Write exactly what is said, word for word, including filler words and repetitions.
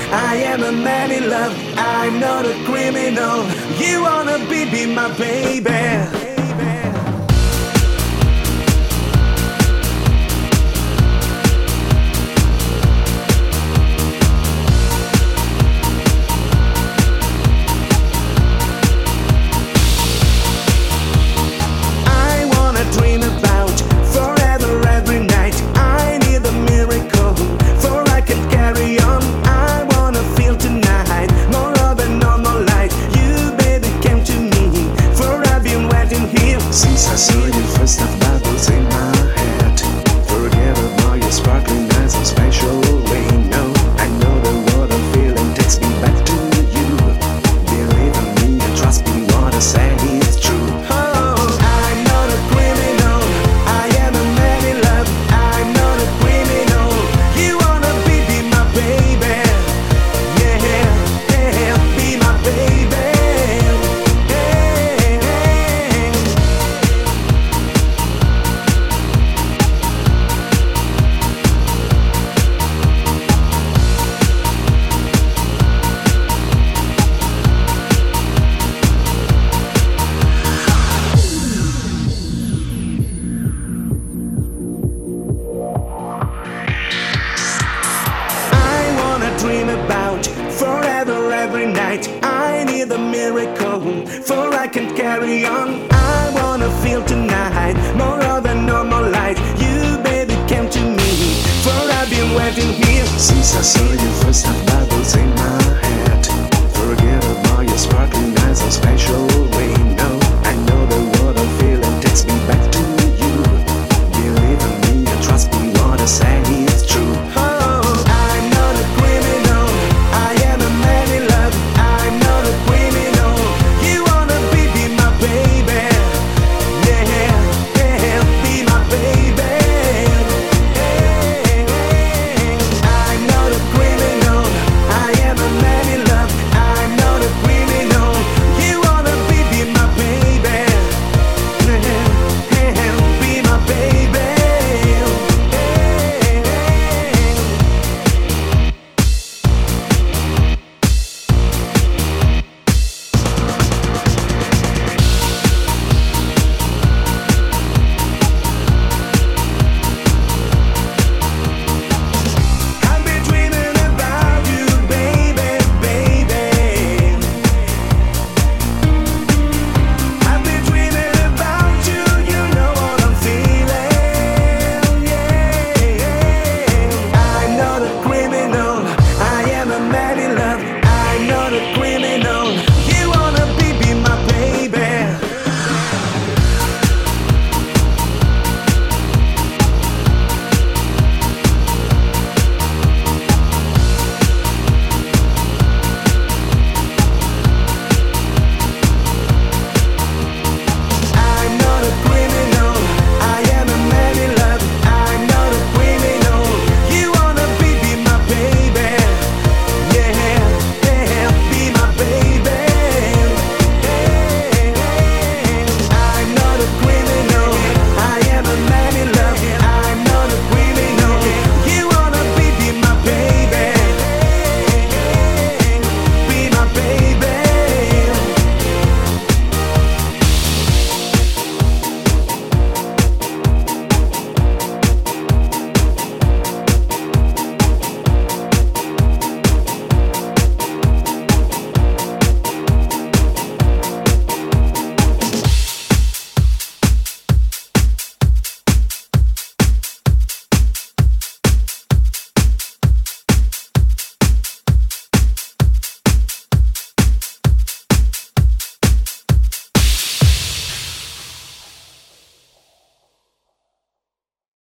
I am a man in love, I'm not a criminal. You wanna be, be my baby. Dream about forever every night. I need a miracle for I can carry on. I wanna feel tonight more of a normal life. You baby came to me, for I've been waiting here since I saw you first. I've bubbles in my head. Forget about your sparkling eyes and special way. No, I know the what I'm feeling takes me back to you. Believe in me and trust me, what I say is true. Dream about forever every night. I need a miracle for I can carry on. I wanna feel tonight more of a normal life. You baby came to me, for I've been waiting here since I saw you first. I've